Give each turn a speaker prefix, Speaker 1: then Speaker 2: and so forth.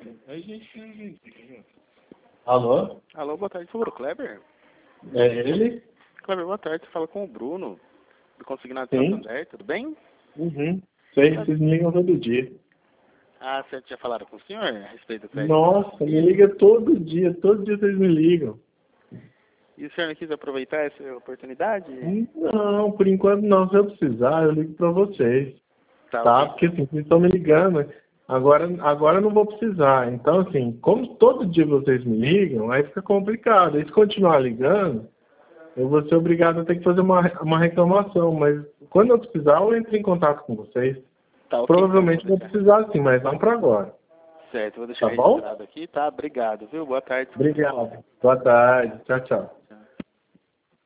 Speaker 1: Alô?
Speaker 2: Alô, boa tarde, por favor, Kleber?
Speaker 1: É ele?
Speaker 2: Kleber, boa tarde, você fala com o Bruno, do Consignado
Speaker 1: Sim.
Speaker 2: Santander, tudo bem?
Speaker 1: Uhum. Sei, vocês me ligam todo dia.
Speaker 2: Ah, você já falaram com o senhor a respeito do crédito?
Speaker 1: Nossa, me liga todo dia vocês me ligam.
Speaker 2: E o senhor não quis aproveitar essa oportunidade?
Speaker 1: Não, por enquanto não. Se eu precisar, eu ligo pra vocês.
Speaker 2: Tá,
Speaker 1: Tá?
Speaker 2: ok.
Speaker 1: Porque assim, vocês estão me ligando. Agora eu não vou precisar. Então, assim, como todo dia vocês me ligam, aí fica complicado. Aí se continuar ligando, eu vou ser obrigado a ter que fazer uma reclamação. Mas quando eu precisar, eu entro em contato com vocês.
Speaker 2: Tá, ok.
Speaker 1: Provavelmente
Speaker 2: Então,
Speaker 1: vou precisar sim, mas não para agora.
Speaker 2: certo, vou deixar
Speaker 1: Tá bom?
Speaker 2: registrado aqui, tá? Obrigado, viu? Boa tarde.
Speaker 1: Obrigado. Boa tarde. Tchau, tchau.